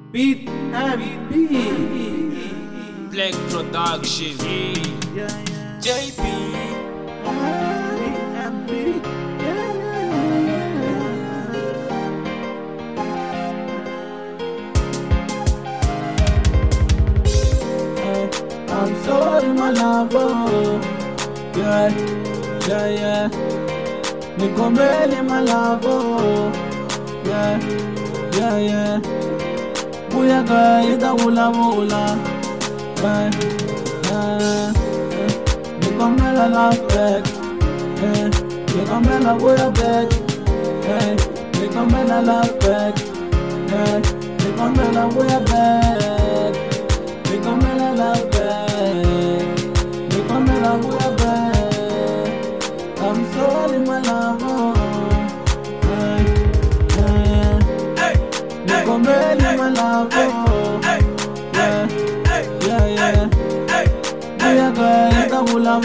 Beat and beat. Black Production. JP. Beat and beat. I'm sorry, my lover. Yeah. Nikomele, my lover. Yeah. Buya gaida wula. Nikomela love back. Nikomela buya back. Nikomela love back. Nikomela buya back. Nikomela love back. Nikomela buya back. I'm sorry, my lover. Nikomele, my lover. Yeah. Buya gaida wula.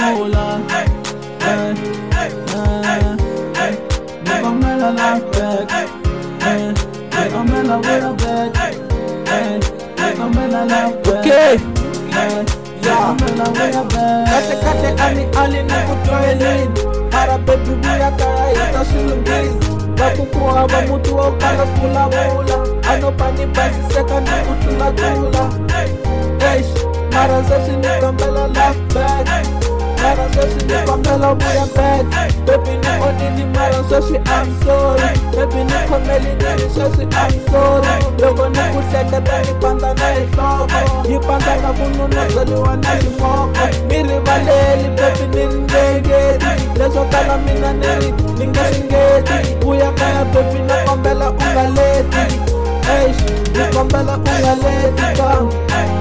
Nikomela love back. Nikomela buya back. Nikomela love back. Okay. Nikomela buya back. Kate ani nikutoelini mara baby buya kaita shilungizi Bakukuwa ba mutu wa ukala fula Anopani basi seka nikutula Eish, mara zeshi nikomela love back Mara zeshi nikomela buya back Baby nikonini mara zeshi I'm sorry Baby nikomeli nini zeshi I'm sorry Logo nikuseka tani panda na isoko Nipanda na kununa zaliwa na shimoko Miri valeli baby ningegeti Leso kala mina nini ningeshingeti Buya kaya baby nikombela ungaleti Eish, nikombela ungaleti come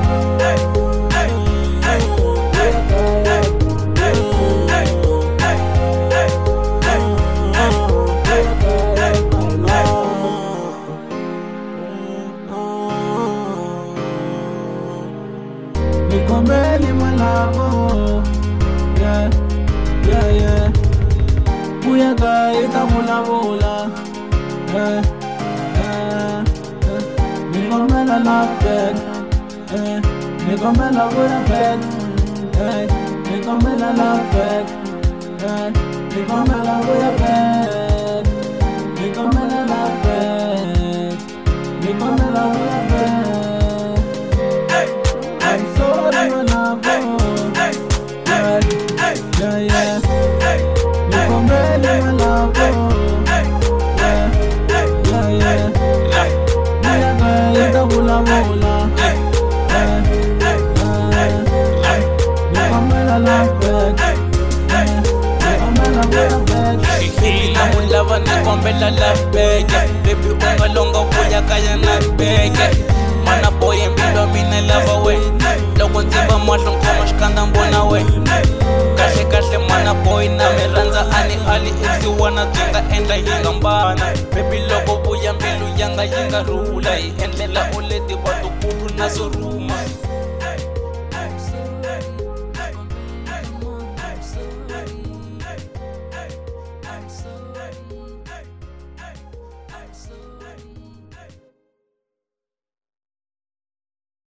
Nikomele, my lover. Yeah. Buya gaida wula. Nikomela love back. Nikomela buya back. Nikomela love back. Nikomela buya back. Nikomela love back. Nikomela buya back. I'm sorry, my lover. Yeah. Nikomele, my lover. Yeah. Buya gaida wula. Nikomela love back. Nikomela buya back. Hila mulava nikombela love back. Baby ungalonga buya kaya na back. Mana boy mpilo mina lava we. Loko ndziba mahlo nkoma xikandza mbona we. Kahle mana boy na miranza ali exiwana byi nga endla yi nga mbana. Baby loko vuya mbilu yanga yi nga rhula hi endlela u leti vatukulu na swo rhuma.